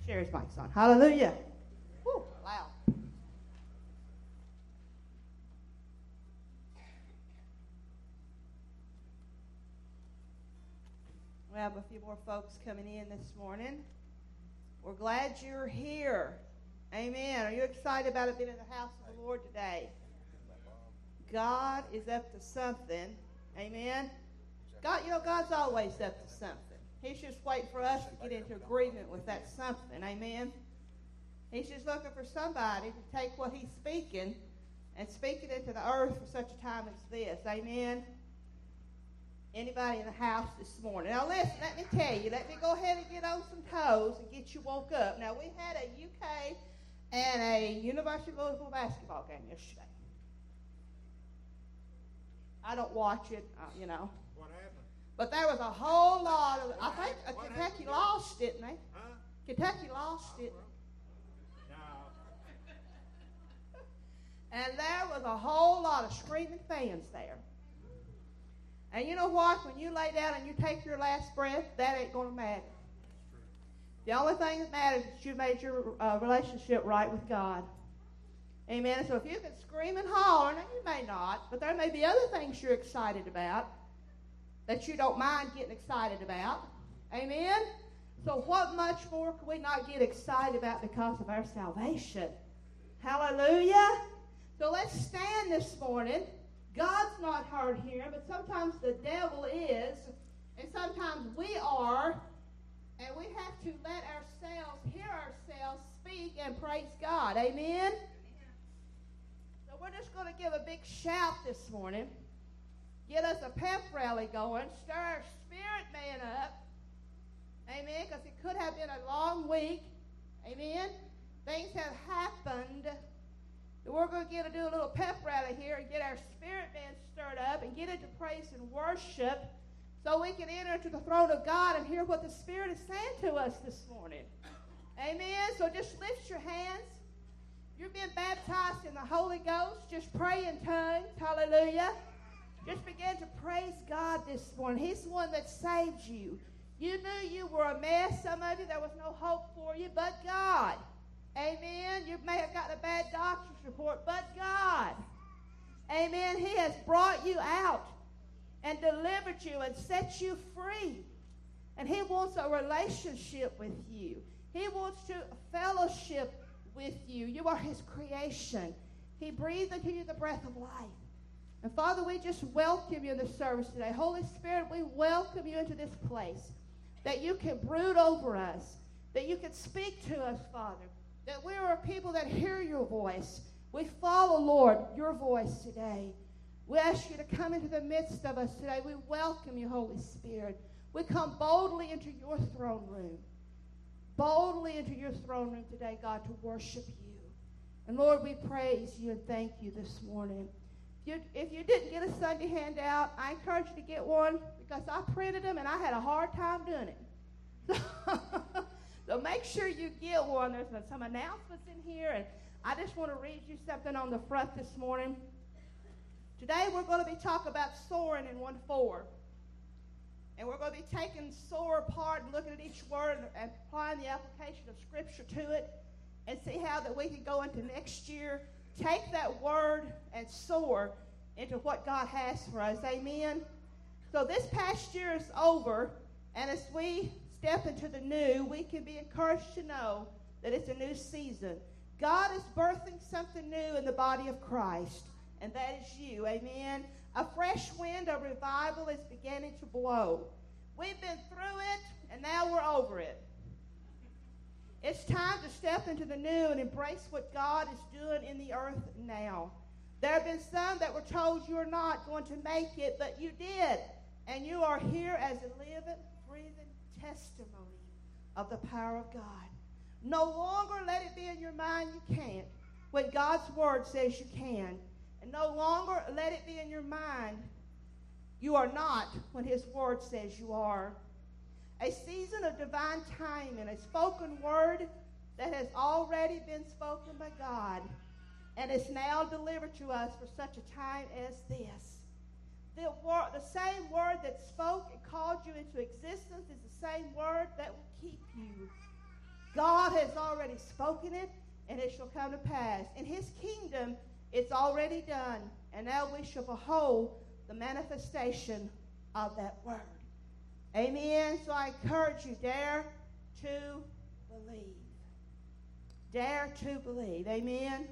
Sherry's mic's on. Hallelujah. Woo, loud. We have a few more folks coming in this morning. We're glad you're here. Amen. Are you excited about it being in the house of the Lord today? God is up to something. Amen. God's always up to something. He's just waiting for us to get into agreement with that something. Amen. He's just looking for somebody to take what he's speaking and speak it into the earth for such a time as this. Amen. Anybody in the house this morning? Now listen, let me tell you. Let me go ahead and get on some toes and get you woke up. Now we had a UK and a University of Louisville basketball game yesterday. I don't watch it, What happened? But there was a whole lot of, I think Kentucky lost, didn't they? Huh? Kentucky lost, didn't they? No. And there was a whole lot of screaming fans there. And you know what? When you lay down and you take your last breath, that ain't going to matter. The only thing that matters is that you made your relationship right with God. Amen. So if you can scream and holler, now you may not, but there may be other things you're excited about that you don't mind getting excited about. Amen. So what much more can we not get excited about because of our salvation? Hallelujah. So let's stand this morning. God's not hard here, but sometimes the devil is, and sometimes we are, and we have to let ourselves hear ourselves speak and praise God. Amen? So we're just going to give a big shout this morning, get us a pep rally going, stir our spirit man up. Amen? Because it could have been a long week. Amen? Things have happened. We're going to do a little pep rally here and get our spirit man stirred up and get into praise and worship so we can enter into the throne of God and hear what the Spirit is saying to us this morning. Amen. So just lift your hands. You've been baptized in the Holy Ghost. Just pray in tongues. Hallelujah. Just begin to praise God this morning. He's the one that saved you. You knew you were a mess. Some of you, there was no hope for you, but God. Amen. You may have gotten a bad doctor's report, but God. Amen. He has brought you out and delivered you and set you free. And he wants a relationship with you. He wants to fellowship with you. You are his creation. He breathed into you the breath of life. And Father, we just welcome you in the service today. Holy Spirit, we welcome you into this place, that you can brood over us, that you can speak to us, Father, that we are a people that hear your voice. We follow, Lord, your voice today. We ask you to come into the midst of us today. We welcome you, Holy Spirit. We come boldly into your throne room. Boldly into your throne room today, God, to worship you. And Lord, we praise you and thank you this morning. If you didn't get a Sunday handout, I encourage you to get one because I printed them and I had a hard time doing it. So make sure you get one. There's some announcements in here, and I just want to read you something on the front this morning. Today we're going to be talking about soaring in 1:4. And we're going to be taking soar apart and looking at each word and applying the application of Scripture to it and see how that we can go into next year, take that word and soar into what God has for us. Amen? So this past year is over, and as we step into the new, we can be encouraged to know that it's a new season. God is birthing something new in the body of Christ, and that is you. Amen? A fresh wind of revival is beginning to blow. We've been through it, and now we're over it. It's time to step into the new and embrace what God is doing in the earth now. There have been some that were told you're not going to make it, but you did. And you are here as a living, breathing testimony of the power of God. No longer let it be in your mind you can't when God's word says you can. And no longer let it be in your mind you are not when his word says you are. A season of divine timing, a spoken word that has already been spoken by God and is now delivered to us for such a time as this. The same word that spoke and called you into existence is the same word that will keep you. God has already spoken it, and it shall come to pass. In his kingdom, it's already done, and now we shall behold the manifestation of that word. Amen. So I encourage you, dare to believe. Dare to believe. Amen.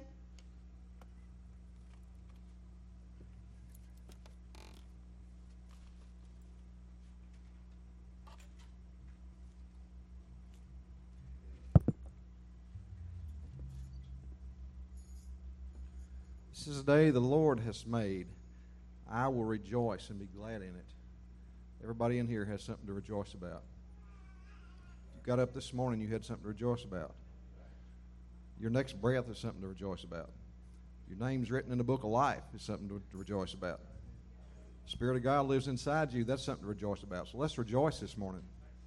This is a day the Lord has made. I will rejoice and be glad in it. Everybody in here has something to rejoice about. You got up this morning, you had something to rejoice about. Your next breath is something to rejoice about. Your name's written in the book of life is something to rejoice about. The Spirit of God lives inside you. That's something to rejoice about. So let's rejoice this morning.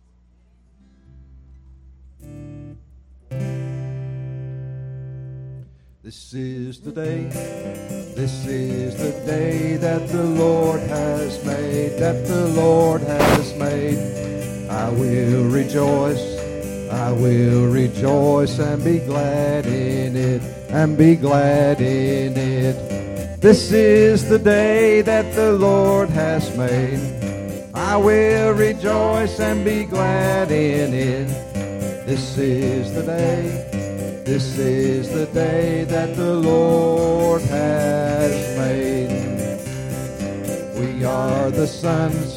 This is the day that the Lord has made, that the Lord has made. I will rejoice and be glad in it, and be glad in it. This is the day that the Lord has made. I will rejoice and be glad in it. This is the day. This is the day that the Lord has made. We are the sons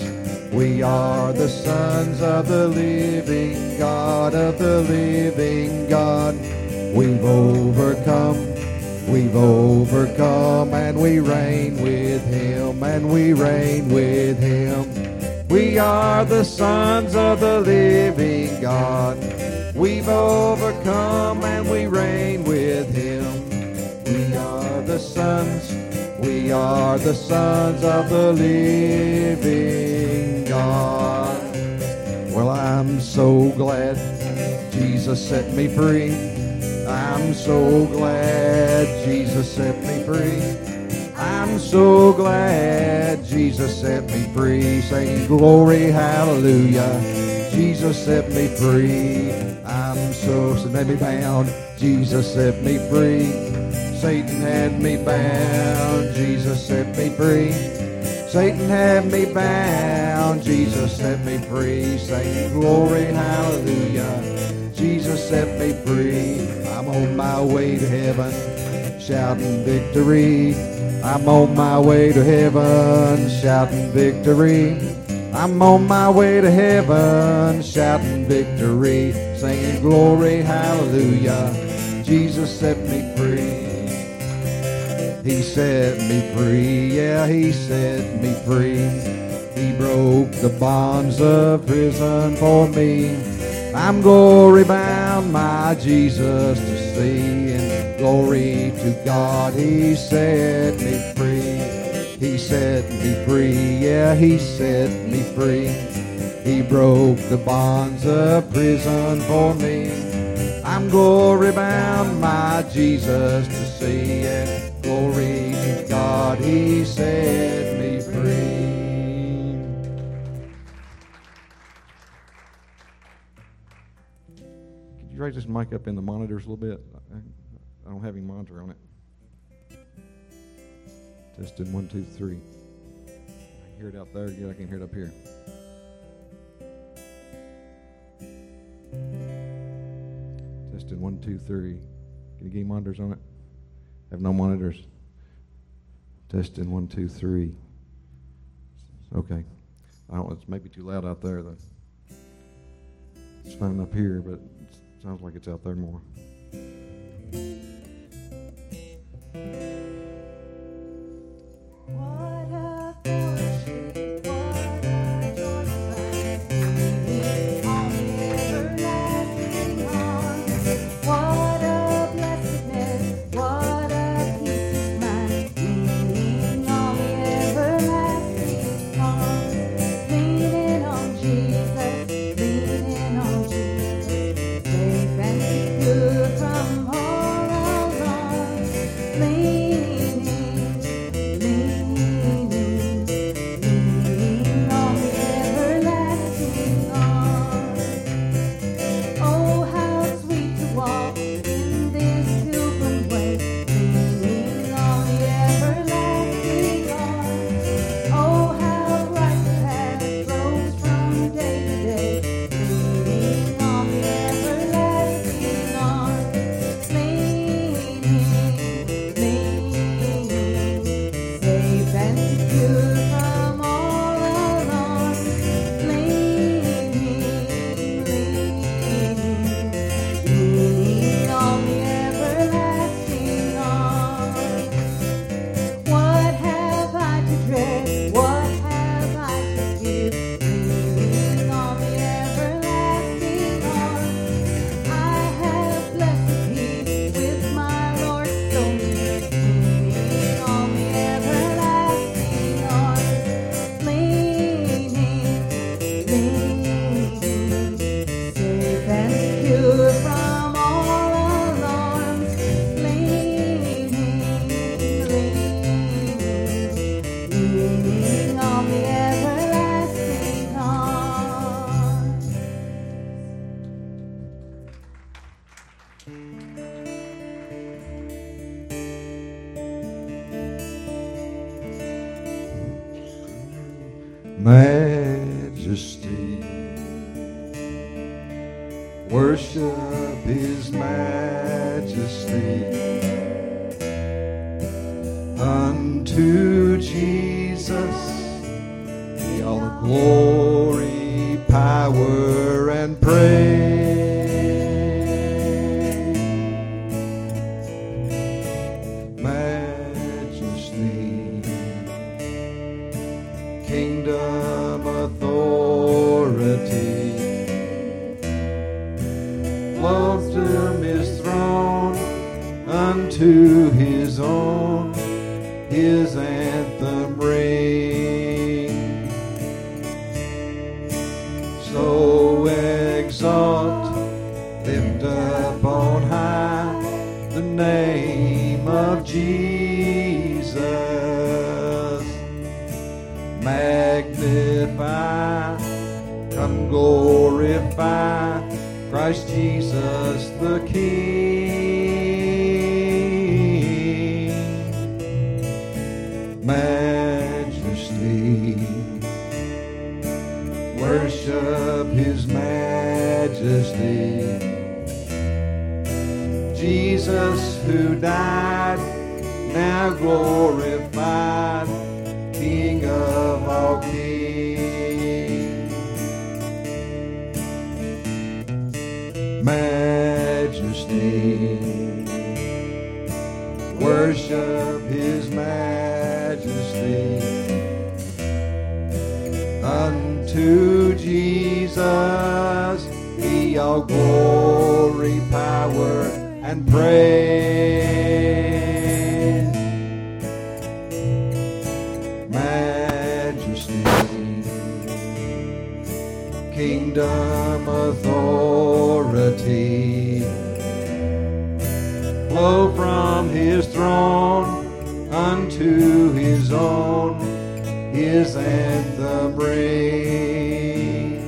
of the living God, of the living God. We've overcome, and we reign with him, and we reign with him. We are the sons of the living God. We've overcome and we reign with him. We are the sons of the living God. Well, I'm so glad Jesus set me free. I'm so glad Jesus set me free. I'm so glad Jesus set me free. Say glory, hallelujah. Jesus set me free. I'm so made me bound. Jesus set me free. Satan had me bound. Jesus set me free. Satan had me bound. Jesus set me free. Say glory, hallelujah. Jesus set me free. I'm on my way to heaven, shouting victory. I'm on my way to heaven, shouting victory. I'm on my way to heaven, shouting victory, singing glory, hallelujah. Jesus set me free. He set me free, yeah, he set me free. He broke the bonds of prison for me. I'm glory bound, my Jesus to see, and glory to God, he set me free. He set me free, yeah, he set me free. He broke the bonds of prison for me. I'm glory bound, my Jesus to see, and glory to God, he set me free. Could you raise this mic up in the monitors a little bit? I don't have any monitor on it. Testing 1, 2, 3. I can hear it out there. Yeah, I can hear it up here. Testing 1, 2, 3. Can you get monitors on it? Have no monitors. Testing 1, 2, 3. Okay. I don't. It's maybe too loud out there though. It's fine up here, but it sounds like it's out there more. Lean worship His majesty. Unto Jesus be all the glory, power, and praise. Majesty, kingdom, authority, flows from His throne unto His own. His anthem ring. So exalt, lift up on high the name of Jesus. Magnify, come glorify Christ Jesus the King. Majesty, worship His majesty. Jesus who died, now glorified, King of all kings. Majesty, worship His majesty. Unto Jesus be all glory, power, and praise. Majesty, kingdom, authority, flow from His throne unto His own. His anthem ring.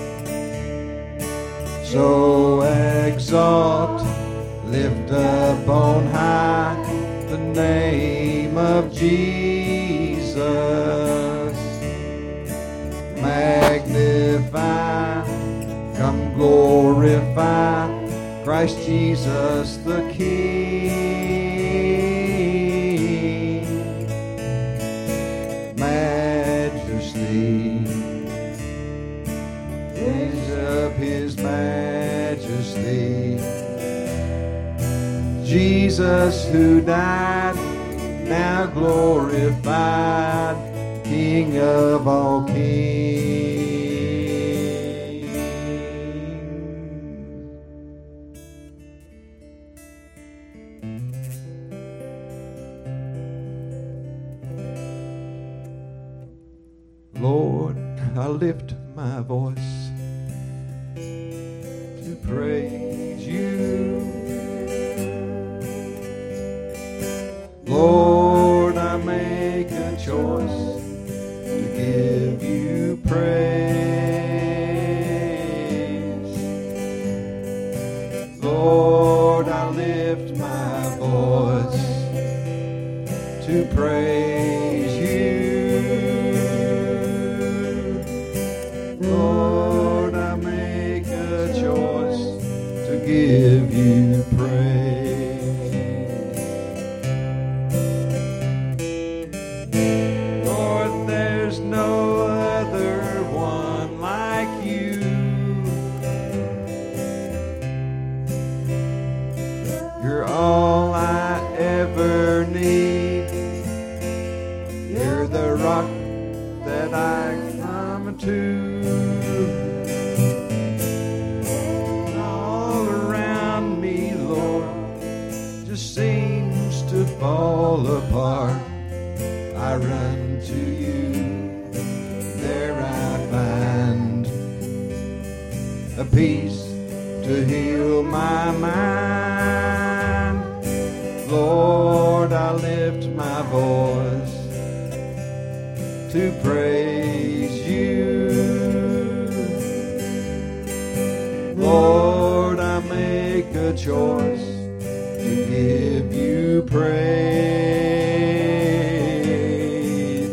So exalt, lift up on high the name of Jesus. Magnify, come glorify Christ Jesus the King. Raise up His majesty. Jesus who died, now glorified, King of all kings. Lord, I lift my voice to praise You. Lord, I make a choice to give You praise. Lord, I lift my voice to praise You. Lord, I make a choice to give You praise. Lord, there's no other one like You. You're all I ever need. You're the rock that I come to. All around me, Lord, just seems to fall apart. I run to You, there I find a peace to heal my mind. Lord, I lift my voice to praise You. Lord, I make a choice to give You praise.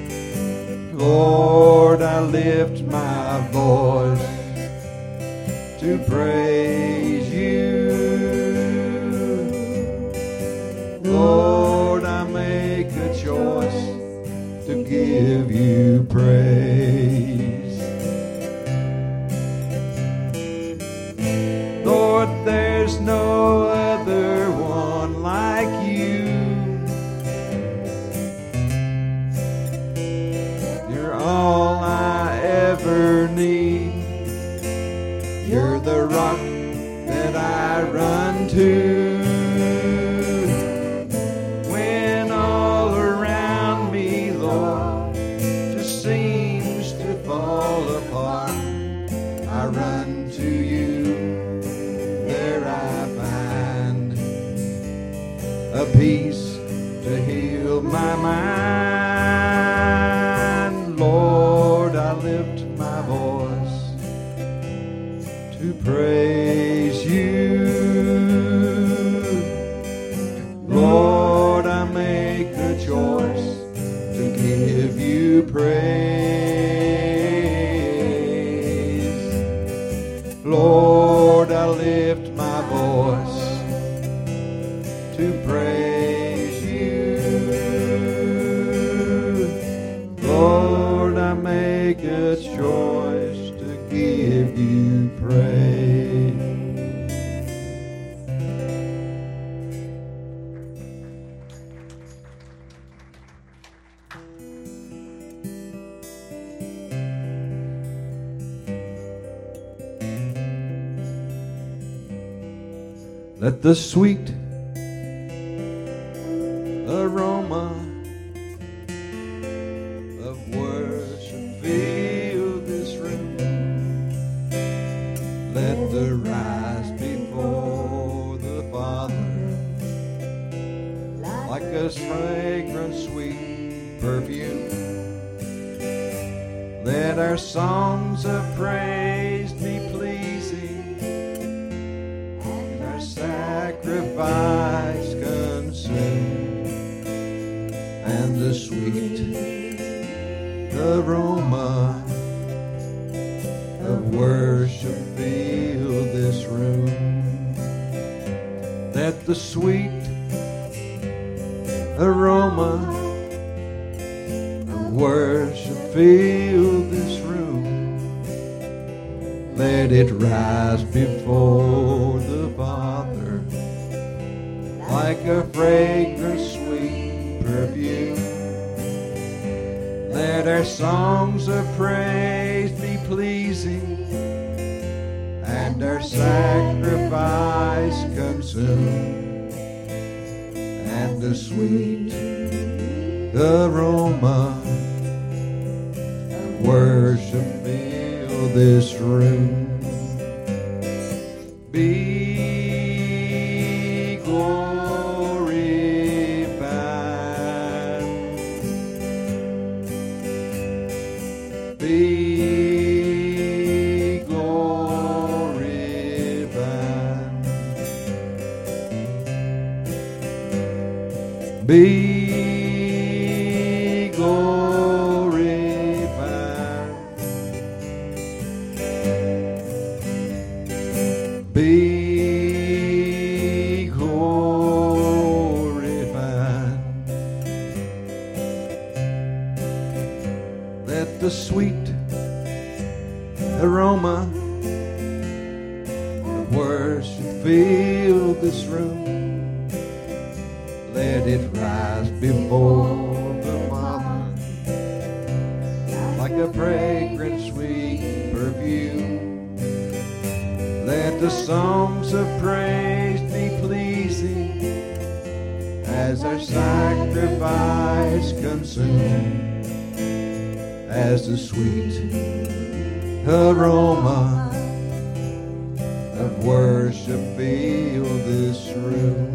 Lord, I lift my voice to praise you. Lord, I make a choice to give you praise. Lord, there's no other one like you. You're all I ever need. You're the rock that I run to. When all around me, Lord, just seems to fall apart, I run to you. There I find a peace to heal my mind. Lord, I lift my voice to praise you. Lord, I make a choice to give you praise. Lord, I lift my voice to praise you. Lord, I make a choice to give you praise. Let the sweet aroma of worship fill this room. Let the rise before the Father like a fragrant sweet perfume. Let our songs of praise be pleasing, and our sacrifice consume, and the sweet aroma of worship fill this room. Let the sweet aroma of worship fill this room. Let it rise before the Father like a fragrant sweet perfume. Let our songs of praise be pleasing, and our sacrifice consume, and the sweet aroma of worship fill this room. Be glorified. Be glorified. Be glorified. Be glorified. Let the sweet aroma of worship fill this room. Let it rise before the Father like a fragrant sweet perfume. Let the songs of praise be pleasing as our sacrifice consume, as the sweet aroma of worship fill this room.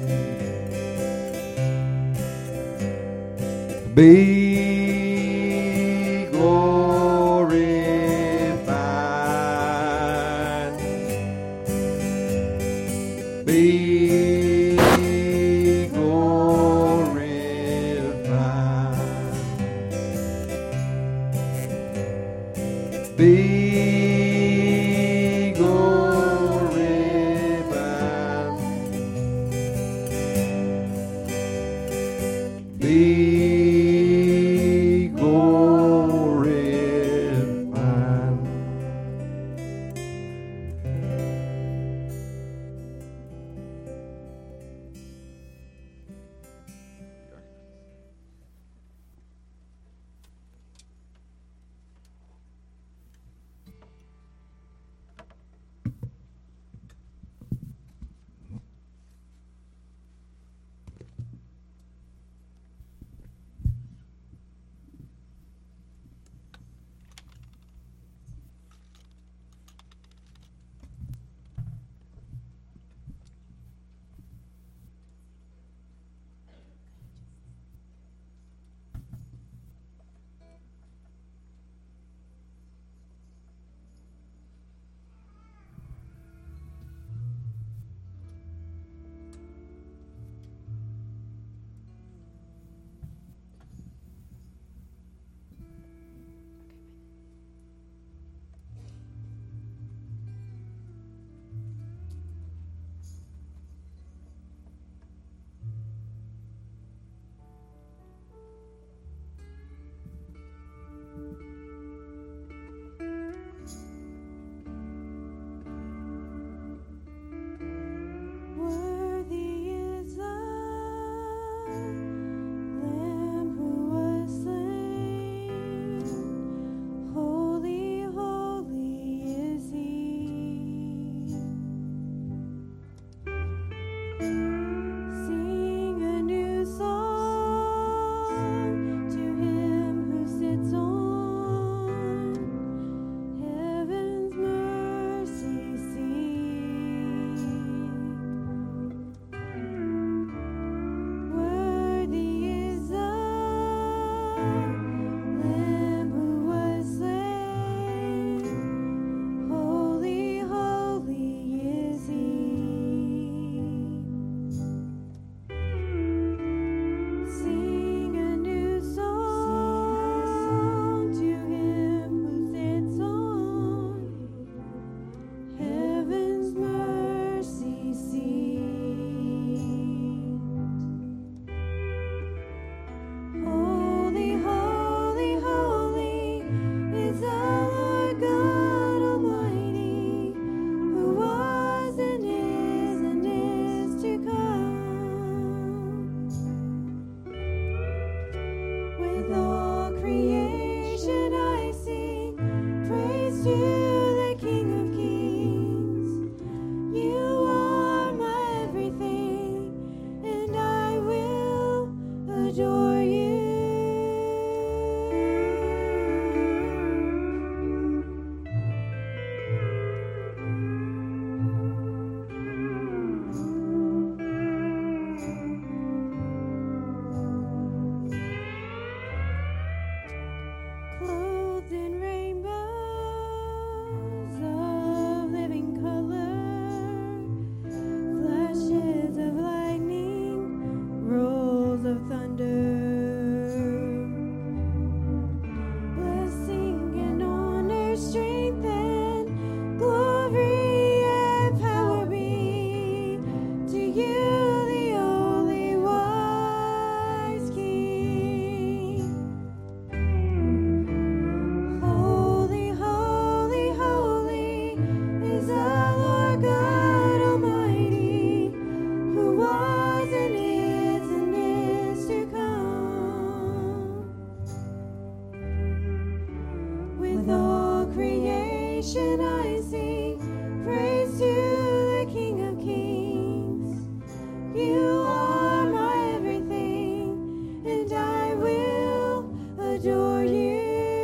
Be glorified. Be glorified. Be glorified. creation I sing praise to the King of Kings. You are my everything, and I will adore you.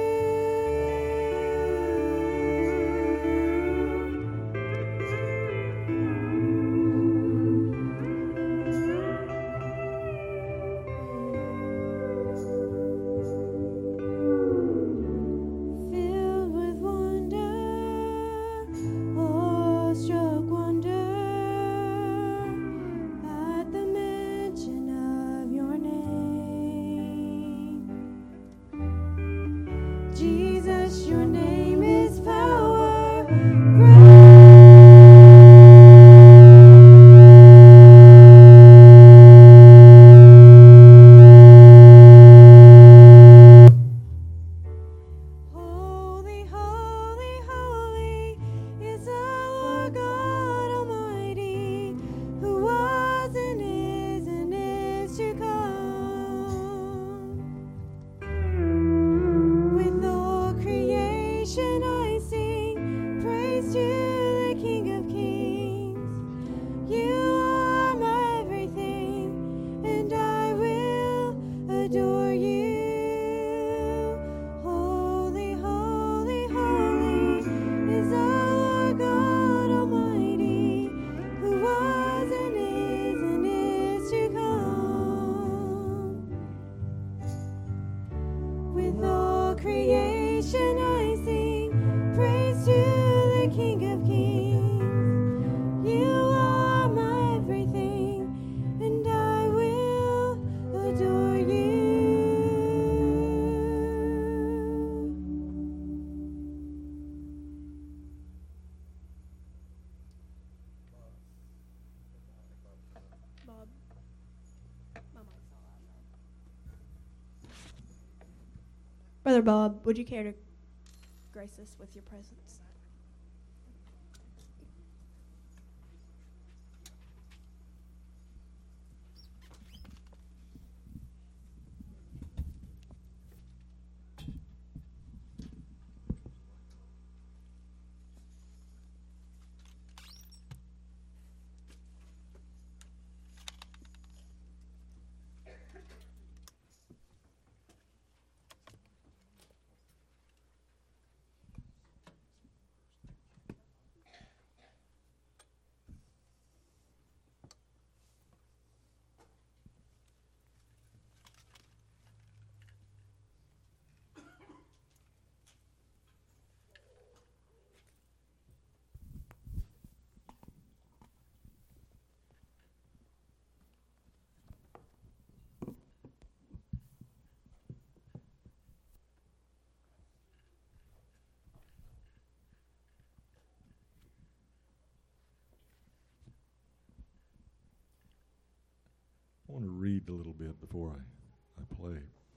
Filled with wonder, awestruck wonder, at the mention of your name. Jesus, your name is power. Holy, holy, holy is the Lord God Almighty, who was and is to come. With all creation I sing praise to the King of Kings. You are my everything, and I will adore you. Holy, holy, holy is the Lord God Almighty, who was and is to come. With all creation I sing praise to the King of Kings. You are my everything, and I will adore you. Bob. My mic's not loud enough. Brother Bob, would you care to grace us with your presence? I want to read a little bit before I play.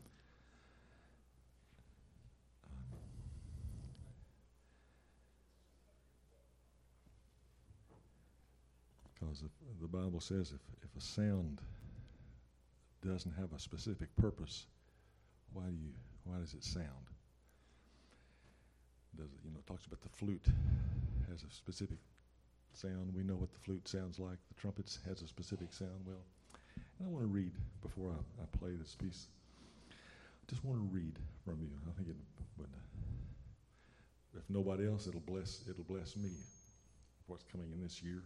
Because the Bible says if a sound doesn't have a specific purpose, why does it sound? It talks about the flute has a specific sound. We know what the flute sounds like. The trumpet has a specific sound. Well, and I want to read before I play this piece. I just want to read from you. I think it would, if nobody else, it'll bless me. What's coming in this year?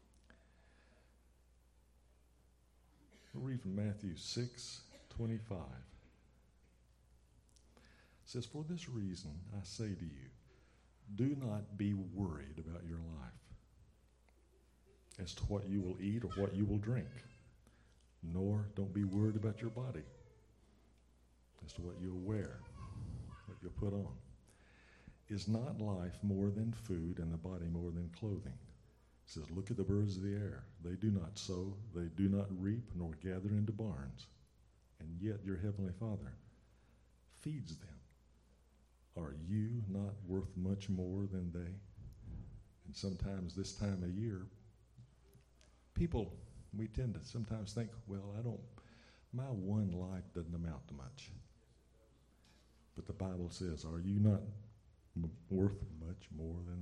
We'll read from Matthew 6:25. It says, "For this reason I say to you, do not be worried about your life as to what you will eat or what you will drink, nor don't be worried about your body as to what you'll wear, what you'll put on. Is not life more than food and the body more than clothing?" It says, "Look at the birds of the air. They do not sow, they do not reap, nor gather into barns, and yet your heavenly Father feeds them. Are you not worth much more than they?" And sometimes this time of year, we tend to sometimes think, well, my one life doesn't amount to much. But the Bible says, are you not worth much more than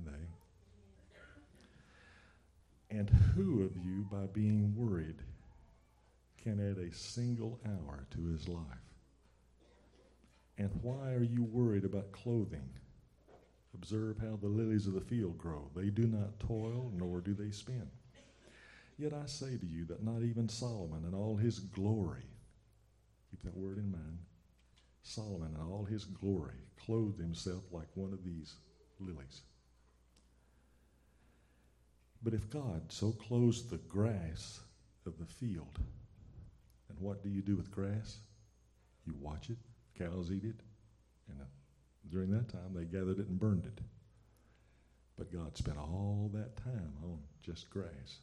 And who of you, by being worried, can add a single hour to his life? And why are you worried about clothing? Observe how the lilies of the field grow. They do not toil, nor do they spin. Yet I say to you that not even Solomon in all his glory, keep that word in mind, Solomon in all his glory clothed himself like one of these lilies. But if God so clothes the grass of the field, and what do you do with grass? You watch it, cows eat it, and during that time they gathered it and burned it. But God spent all that time on just grass.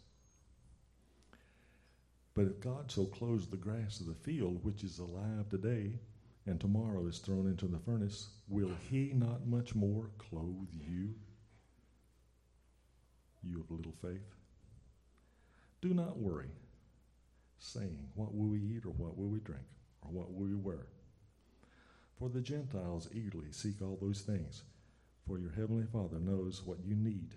But if God so clothes the grass of the field, which is alive today, and tomorrow is thrown into the furnace, will he not much more clothe you, you of little faith? Do not worry, saying, what will we eat, or what will we drink, or what will we wear? For the Gentiles eagerly seek all those things, for your heavenly Father knows what you need.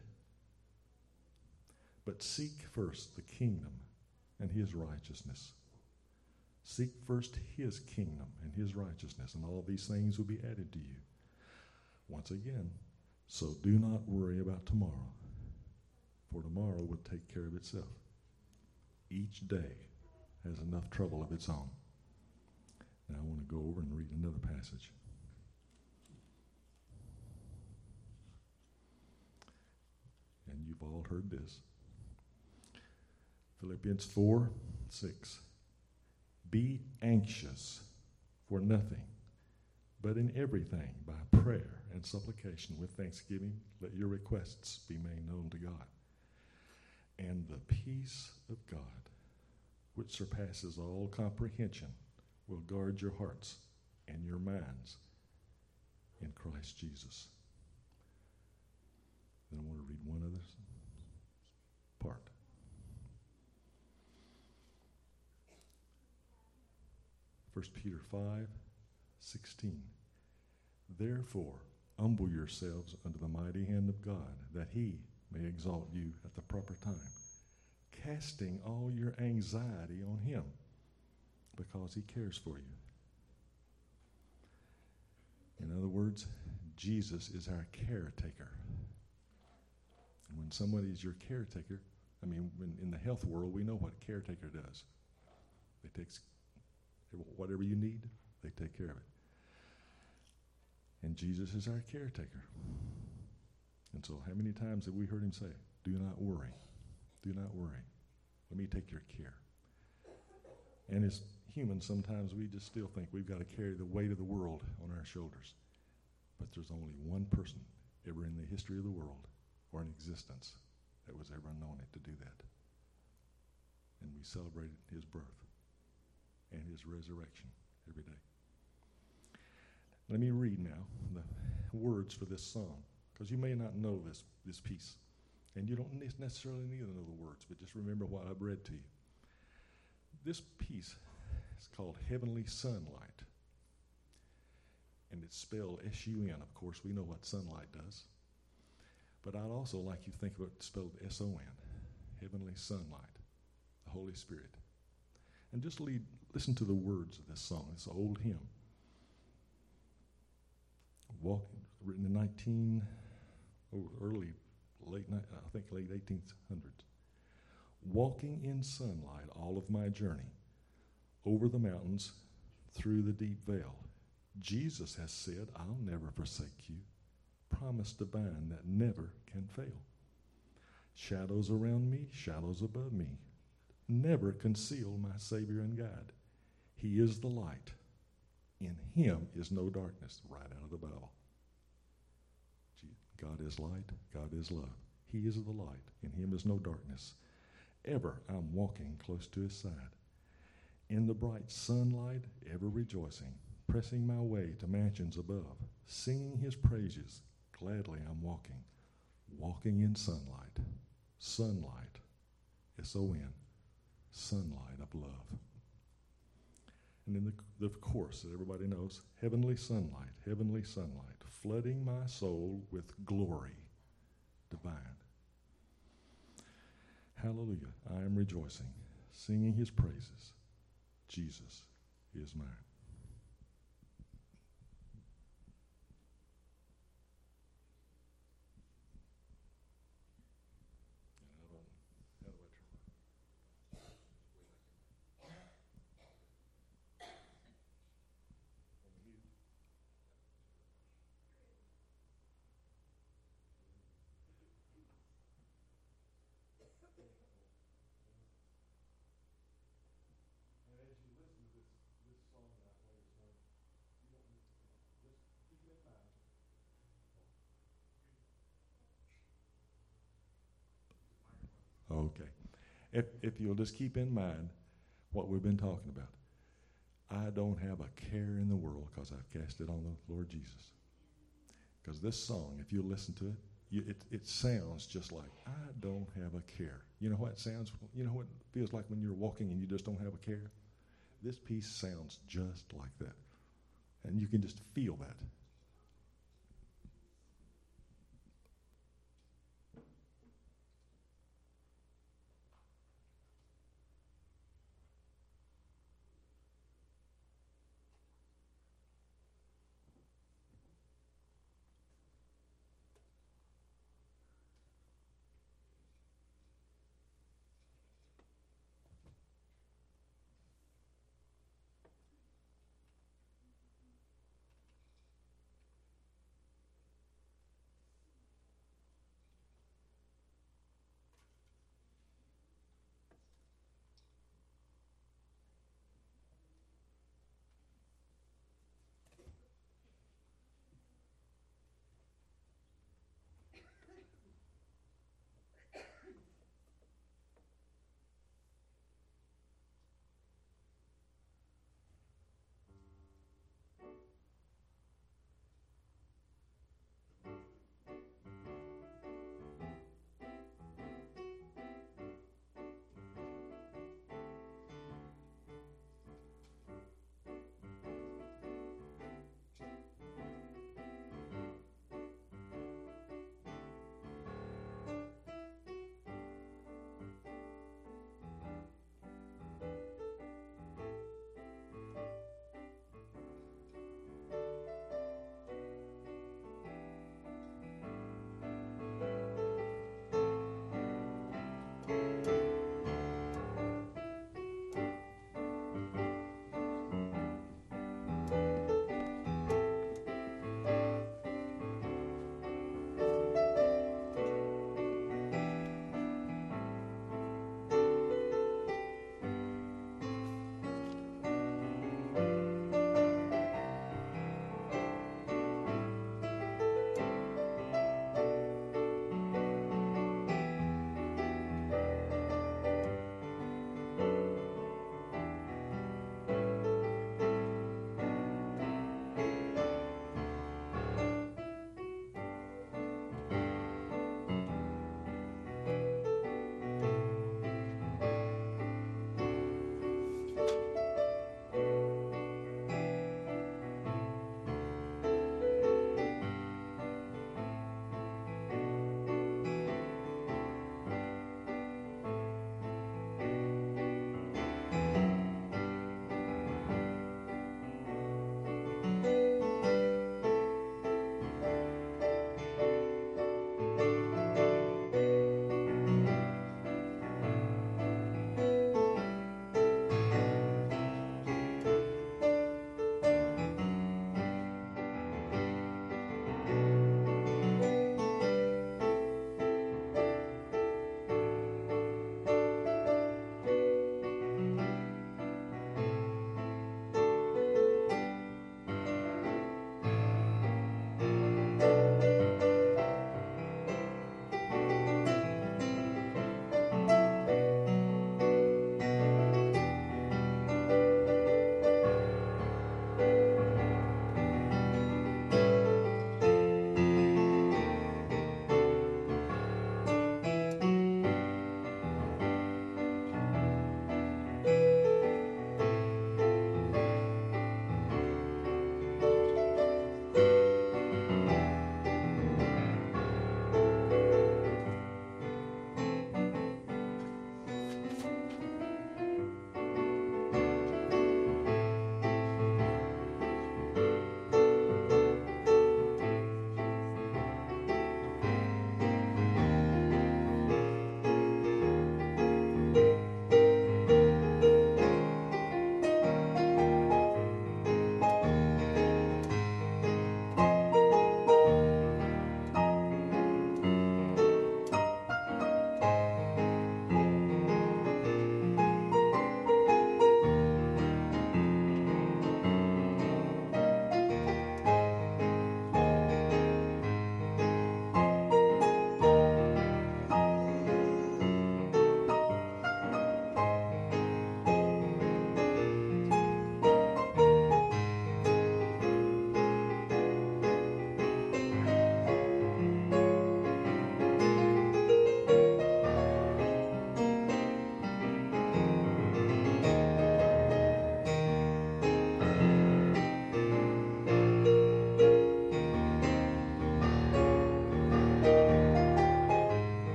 But seek first the kingdom and his righteousness. Seek first his kingdom and his righteousness, and all these things will be added to you. Once again, so do not worry about tomorrow, for tomorrow will take care of itself. Each day has enough trouble of its own. Now I want to go over and read another passage. And you've all heard this. Philippians 4:6. Be anxious for nothing, but in everything by prayer and supplication with thanksgiving, let your requests be made known to God. And the peace of God, which surpasses all comprehension, will guard your hearts and your minds in Christ Jesus. Then I want to read one other part. 1 Peter 5:16. Therefore, humble yourselves under the mighty hand of God, that he may exalt you at the proper time, casting all your anxiety on him, because he cares for you. In other words, Jesus is our caretaker. And when somebody is your caretaker, in the health world, we know what a caretaker does. They take whatever you need, they take care of it. And Jesus is our caretaker. And so how many times have we heard him say, do not worry, do not worry. Let me take your care. And as humans, sometimes we just still think we've got to carry the weight of the world on our shoulders. But there's only one person ever in the history of the world or in existence that was ever anointed to do that. And we celebrated his birth and his resurrection every day. Let me read now the words for this song, because you may not know this piece, and you don't necessarily need to know the words, but just remember what I've read to you. This piece is called Heavenly Sunlight, and it's spelled S-U-N. Of course, we know what sunlight does, but I'd also like you to think of it spelled S-O-N, Heavenly Sunlight, the Holy Spirit. And just listen to the words of this song. It's an old hymn. Written in late 1800s. Walking in sunlight all of my journey, over the mountains, through the deep vale. Jesus has said, I'll never forsake you. Promise divine that never can fail. Shadows around me, shadows above me, never conceal my Savior and God. He is the light. In him is no darkness, right out of the Bible. God is light, God is love. He is the light, in him is no darkness. Ever I'm walking close to his side. In the bright sunlight, ever rejoicing, pressing my way to mansions above, singing his praises, gladly I'm walking in sunlight. Sunlight, S-O-N, sunlight of love. And then the chorus that everybody knows, heavenly sunlight, flooding my soul with glory divine. Hallelujah. I am rejoicing, singing his praises. Jesus is mine. Okay. If you'll just keep in mind what we've been talking about. I don't have a care in the world because I've cast it on the Lord Jesus. Because this song, if you listen to it, it sounds just like, I don't have a care. You know what it sounds, you know what it feels like when you're walking and you just don't have a care? This piece sounds just like that. And you can just feel that.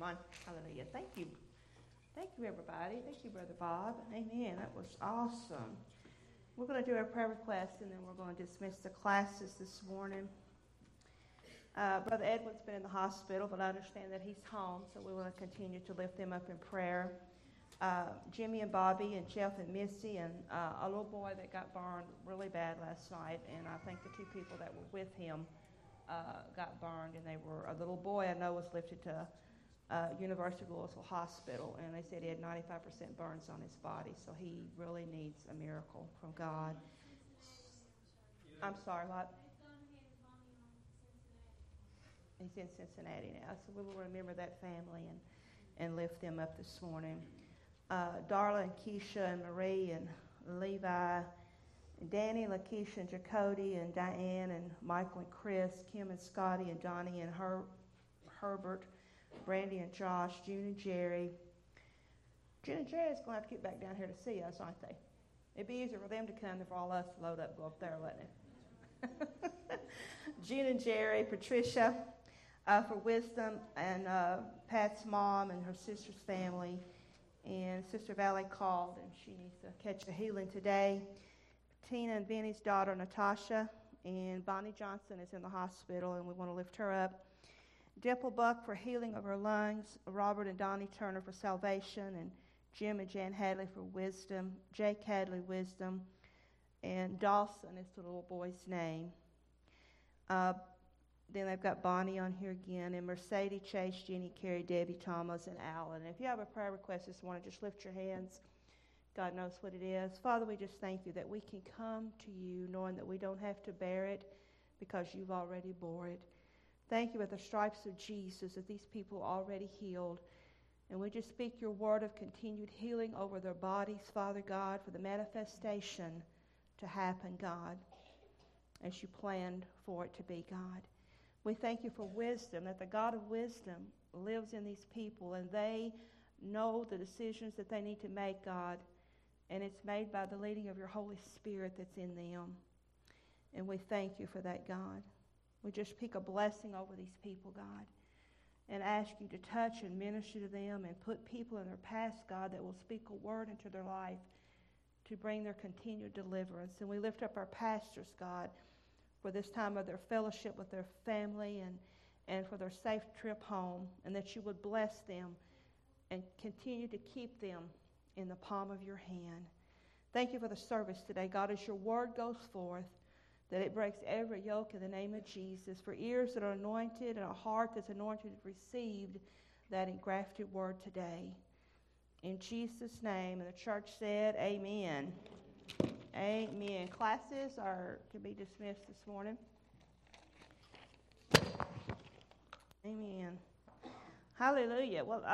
on. Hallelujah. Thank you. Thank you, everybody. Thank you, Brother Bob. Amen. That was awesome. We're going to do our prayer request, and then we're going to dismiss the classes this morning. Brother Edwin's been in the hospital, but I understand that he's home, so we want to continue to lift them up in prayer. Jimmy and Bobby and Jeff and Missy and a little boy that got burned really bad last night, and I think the two people that were with him got burned, and a little boy I know was lifted to University of Louisville Hospital, and they said he had 95% burns on his body, so he really needs a miracle from God. I'm sorry, what? He's in Cincinnati now, so we will remember that family and lift them up this morning. Darla and Keisha and Marie and Levi, and Danny, Lakeisha and Jacody and Diane and Michael and Chris, Kim and Scotty and Donnie and Herbert, Brandy and Josh, June and Jerry. June and Jerry's going to have to get back down here to see us, aren't they? It'd be easier for them to come than for all us to load up and go up there, wouldn't it? June and Jerry, Patricia for wisdom, and Pat's mom and her sister's family. And Sister Valley called, and she needs to catch a healing today. Tina and Benny's daughter, Natasha, and Bonnie Johnson is in the hospital, and we want to lift her up. Dipple Buck for healing of her lungs, Robert and Donnie Turner for salvation, and Jim and Jan Hadley for wisdom, Jake Hadley, wisdom, and Dawson is the little boy's name. Then they've got Bonnie on here again, and Mercedes, Chase, Jenny, Carrie, Debbie, Thomas, and Alan. And if you have a prayer request this morning, just lift your hands. God knows what it is. Father, we just thank you that we can come to you knowing that we don't have to bear it because you've already bore it. Thank you with the stripes of Jesus that these people are already healed. And we just speak your word of continued healing over their bodies, Father God, for the manifestation to happen, God, as you planned for it to be, God. We thank you for wisdom, that the God of wisdom lives in these people, and they know the decisions that they need to make, God, and it's made by the leading of your Holy Spirit that's in them. And we thank you for that, God. We just speak a blessing over these people, God, and ask you to touch and minister to them and put people in their past, God, that will speak a word into their life to bring their continued deliverance. And we lift up our pastors, God, for this time of their fellowship with their family and for their safe trip home, and that you would bless them and continue to keep them in the palm of your hand. Thank you for the service today, God, as your word goes forth, that it breaks every yoke in the name of Jesus, for ears that are anointed and a heart that's anointed received that engrafted word today. In Jesus' name, and the church said, amen. Amen. Classes can be dismissed this morning. Amen. Hallelujah. Well,